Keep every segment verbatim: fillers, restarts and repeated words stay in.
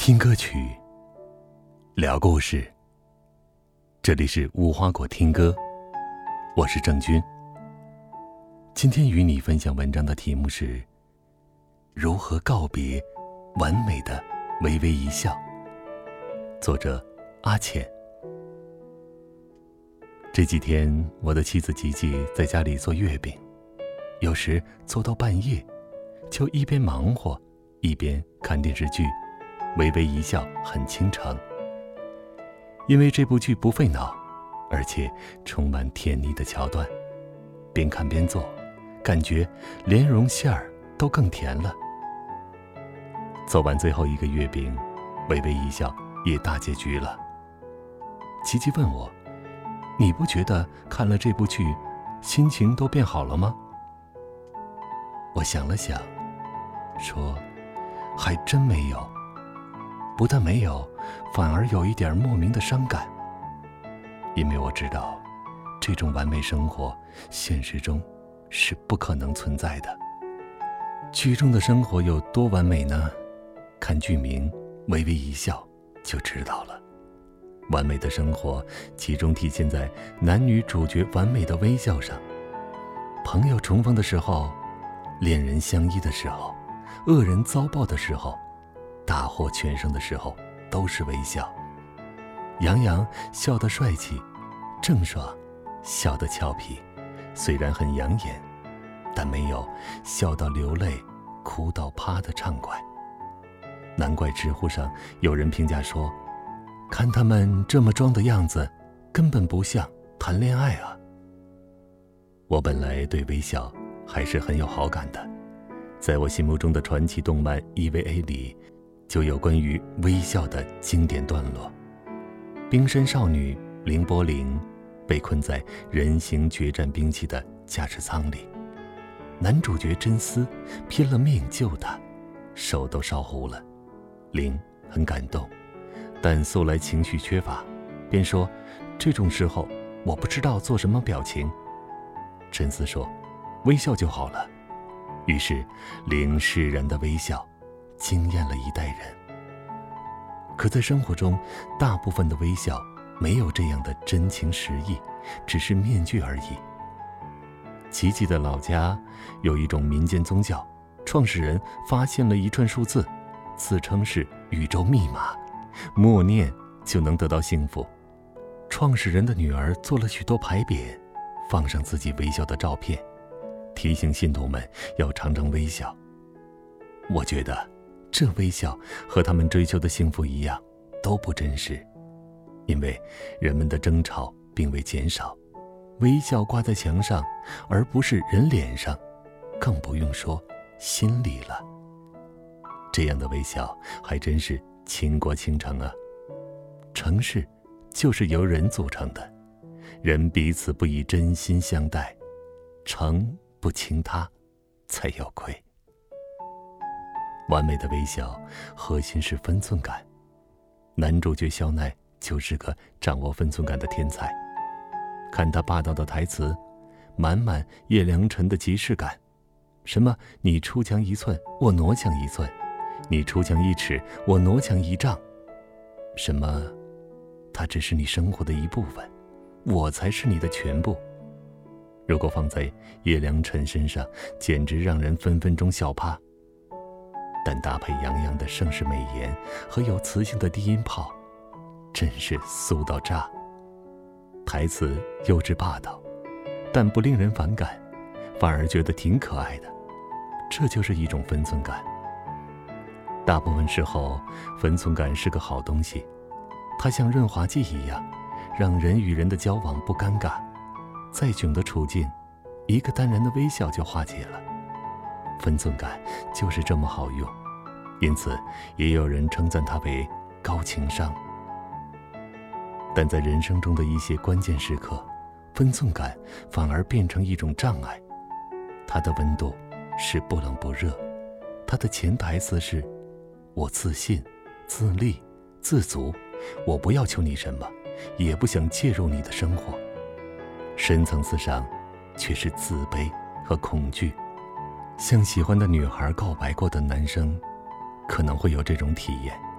听歌曲，聊故事。这里是无花果听歌，我是郑钧。今天与你分享文章的题目是如何告别完美的微微一笑，作者阿浅。这几天我的妻子吉吉在家里做月饼，有时做到半夜，就一边忙活一边看电视剧，微微一笑很倾城。因为这部剧不费脑，而且充满甜腻的桥段，边看边做，感觉莲蓉馅儿都更甜了。做完最后一个月饼，微微一笑也大结局了。吉吉问我，你不觉得看了这部剧心情都变好了吗？我想了想说，还真没有，不但没有，反而有一点莫名的伤感。因为我知道这种完美生活现实中是不可能存在的。剧中的生活有多完美呢？看剧名微微一笑就知道了。完美的生活集中体现在男女主角完美的微笑上。朋友重逢的时候，恋人相依的时候，恶人遭报的时候，大获全胜的时候，都是微笑。杨洋笑得帅气，郑爽笑得俏皮，虽然很养眼，但没有笑到流泪哭到趴的畅快。难怪知乎上有人评价说，看他们这么装的样子，根本不像谈恋爱啊。我本来对微笑还是很有好感的，在我心目中的传奇动漫 E V A 里就有关于微笑的经典段落。冰山少女凌波凌被困在人形决战兵器的驾驶舱里，男主角真丝拼了命救她，手都烧糊了。凌很感动，但素来情绪缺乏，便说这种时候我不知道做什么表情。真丝说微笑就好了。于是凌释然的微笑惊艳了一代人。可在生活中，大部分的微笑没有这样的真情实意，只是面具而已。吉吉的老家有一种民间宗教，创始人发现了一串数字，自称是宇宙密码，默念就能得到幸福。创始人的女儿做了许多牌匾，放上自己微笑的照片，提醒信徒们要常常微笑。我觉得这微笑和他们追求的幸福一样，都不真实。因为人们的争吵并未减少，微笑挂在墙上，而不是人脸上，更不用说心里了。这样的微笑还真是倾国倾城啊！城市就是由人组成的，人彼此不以真心相待，诚不轻他，才有愧。完美的微笑核心是分寸感，男主角肖奈就是个掌握分寸感的天才。看他霸道的台词，满满叶良辰的即视感，什么你出墙一寸，我挪墙一寸，你出墙一尺，我挪墙一丈，什么他只是你生活的一部分，我才是你的全部。如果放在叶良辰身上，简直让人分分钟笑趴。但搭配杨洋的盛世美颜和有磁性的低音炮，真是酥到炸。台词幼稚霸道，但不令人反感，反而觉得挺可爱的。这就是一种分寸感。大部分时候，分寸感是个好东西，它像润滑剂一样，让人与人的交往不尴尬。再囧的处境，一个淡然的微笑就化解了。分寸感就是这么好用，因此也有人称赞它为高情商。但在人生中的一些关键时刻，分寸感反而变成一种障碍。它的温度是不冷不热，它的潜台词是我自信、自立、自足，我不要求你什么，也不想介入你的生活。深层次上却是自卑和恐惧。向喜欢的女孩告白过的男生可能会有这种体验，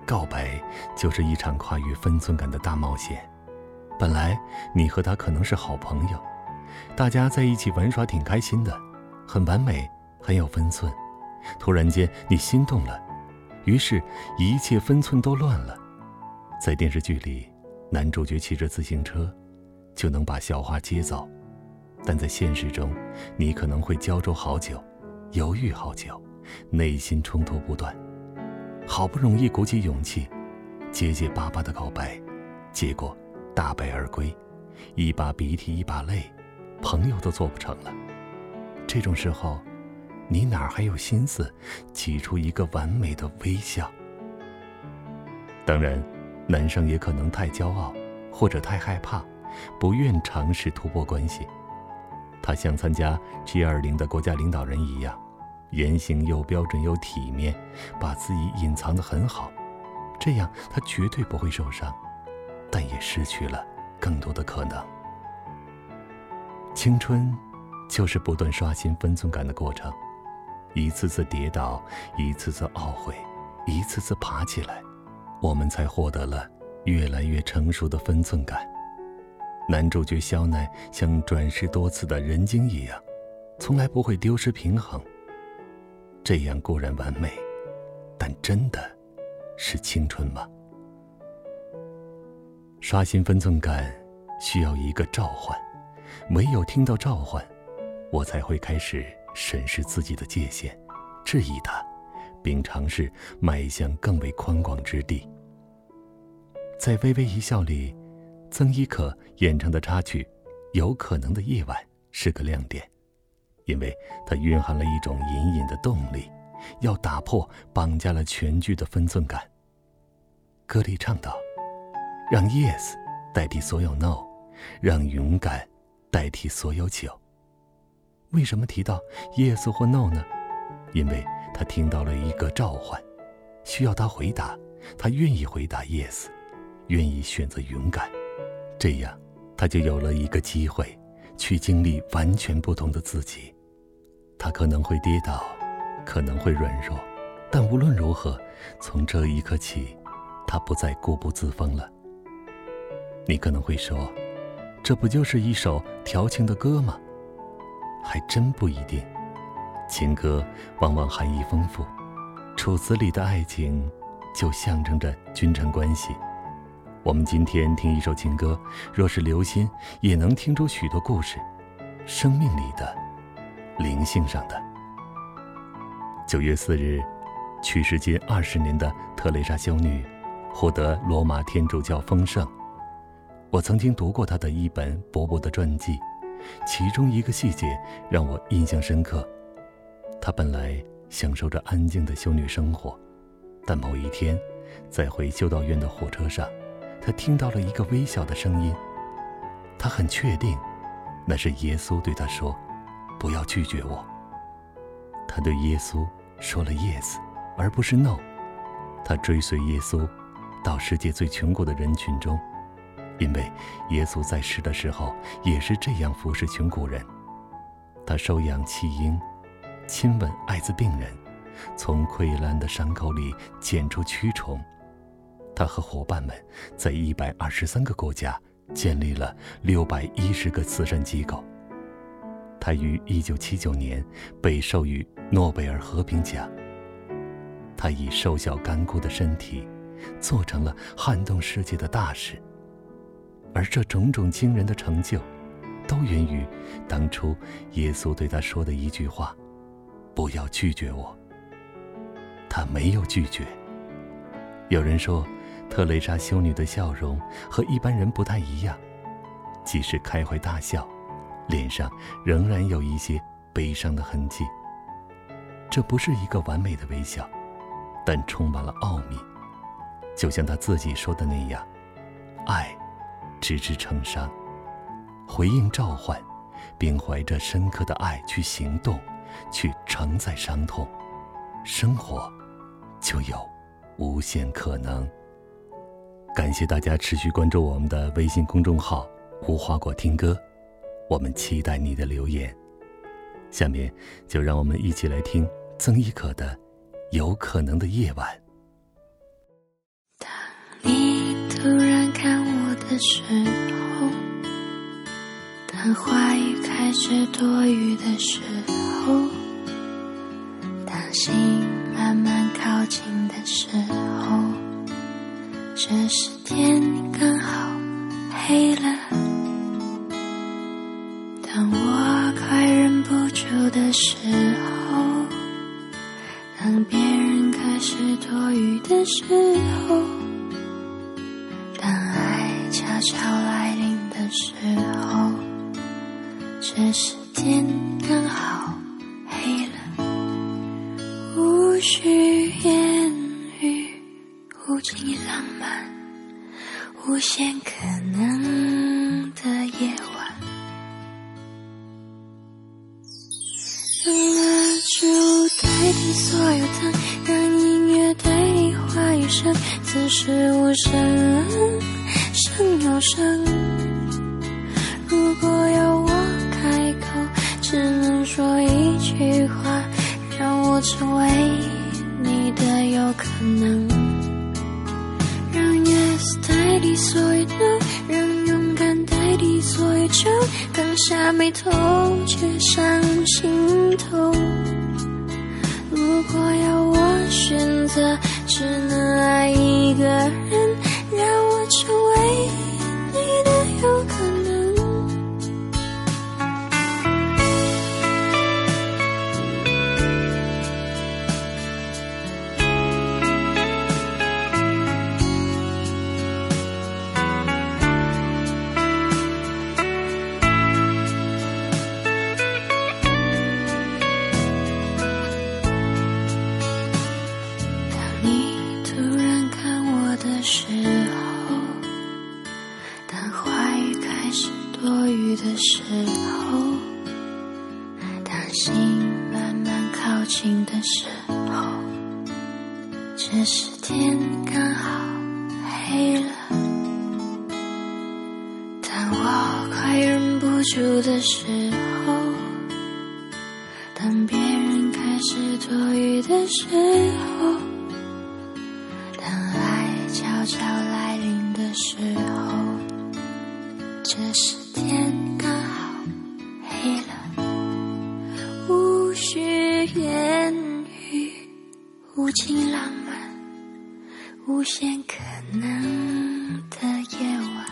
告白就是一场跨越分寸感的大冒险。本来你和他可能是好朋友，大家在一起玩耍挺开心的，很完美，很有分寸。突然间你心动了，于是一切分寸都乱了。在电视剧里，男主角骑着自行车就能把校花接走，但在现实中，你可能会焦灼好久，犹豫好久，内心冲突不断。好不容易鼓起勇气，结结巴巴的告白，结果大败而归，一把鼻涕一把泪，朋友都做不成了。这种时候，你哪还有心思挤出一个完美的微笑？当然，男生也可能太骄傲，或者太害怕，不愿尝试突破关系。他像参加 G 二十 的国家领导人一样，言行又标准又体面，把自己隐藏得很好，这样他绝对不会受伤，但也失去了更多的可能。青春就是不断刷新分寸感的过程，一次次跌倒，一次次懊悔，一次次爬起来，我们才获得了越来越成熟的分寸感。男主角肖奈像转世多次的人精一样，从来不会丢失平衡。这样固然完美，但真的是青春吗？刷新分寸感需要一个召唤，唯有听到召唤，我才会开始审视自己的界限，质疑它，并尝试迈向更为宽广之地。在《微微一笑》里，曾轶可演唱的插曲《有可能的夜晚》是个亮点，因为它蕴含了一种隐隐的动力，要打破绑架了全剧的分寸感。歌里唱道：让 yes 代替所有 no， 让勇敢代替所有酒。为什么提到 yes 或 no 呢？因为他听到了一个召唤，需要他回答，他愿意回答 yes， 愿意选择勇敢，这样他就有了一个机会去经历完全不同的自己。他可能会跌倒，可能会软弱，但无论如何，从这一刻起，他不再固步自封了。你可能会说，这不就是一首调情的歌吗？还真不一定。情歌往往含义丰富，楚辞里的爱情就象征着君臣关系。我们今天听一首情歌，若是留心，也能听出许多故事，生命里的，灵性上的。九月四日，去世近二十年的特蕾莎修女获得罗马天主教封圣。我曾经读过她的一本薄薄的传记，其中一个细节让我印象深刻。她本来享受着安静的修女生活，但某一天，在回修道院的火车上，她听到了一个微小的声音。她很确定，那是耶稣对她说：“不要拒绝我。”她对耶稣说了 yes， 而不是 no。她追随耶稣到世界最穷苦的人群中，因为耶稣在世的时候也是这样服侍穷苦人。他收养弃婴，亲吻艾滋病人，从溃烂的伤口里捡出蛆虫。他和伙伴们在一百二十三个国家建立了六百一十个慈善机构。他于一九七九年被授予诺贝尔和平奖。他以瘦小干枯的身体做成了撼动世界的大事。而这种种惊人的成就，都源于当初耶稣对他说的一句话：“不要拒绝我。”他没有拒绝。有人说，特蕾莎修女的笑容和一般人不太一样，即使开怀大笑，脸上仍然有一些悲伤的痕迹。这不是一个完美的微笑，但充满了奥秘。就像她自己说的那样，爱直至成伤，回应召唤，并怀着深刻的爱去行动，去承载伤痛，生活就有无限可能。感谢大家持续关注我们的微信公众号无花果听歌，我们期待你的留言。下面就让我们一起来听曾轶可的《有可能的夜晚》。 的时候，当话语开始多余的时候，当心慢慢靠近的时候，这时天刚好黑了。当我快忍不住的时候，当别人开始多余的时候，当爱悄悄来临的时候，这时天刚好黑了。无需言语，无尽浪漫，无限可能的夜晚，让蜡烛代替所有灯，让音乐代替话语声，此时无声声有声。如果要我开口，只能说一句话，让我成为你的有可能。让 yes 代替所有 no， 让勇敢代替所有酒，刚下眉头却上心头。如果要我选择，只能爱一个人，让我成为你的有可能。的时候，当心慢慢靠近的时候，这时天刚好黑了。当我快忍不住的时候，当别人开始多余的时候，当爱悄悄来临的时候，这时天刚好黑了。无需言语，无尽浪漫，无限可能的夜晚，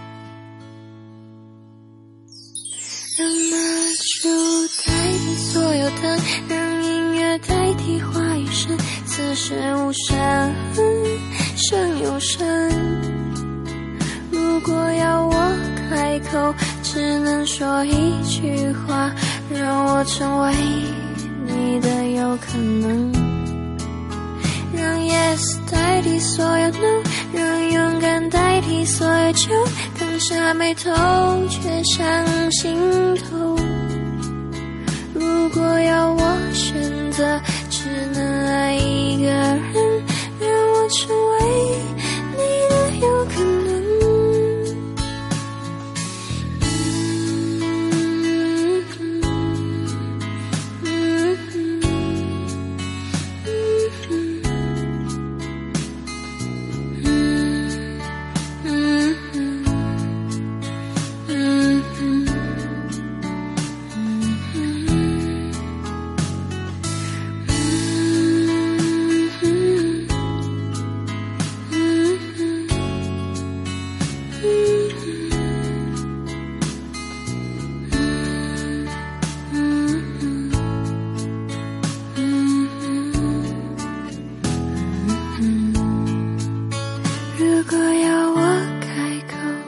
让蜡烛代替所有灯，让音乐代替话语声，此时无声声有声。如果要我开口，只能说一句话，让我成为你的有可能。让 yes 代替所有 no， 让勇敢代替所有酒，刚下眉头却上心头。如果要我选择，只能爱一个人，让我成为你的有可能。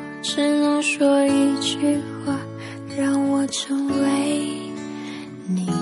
说一句话，让我成为你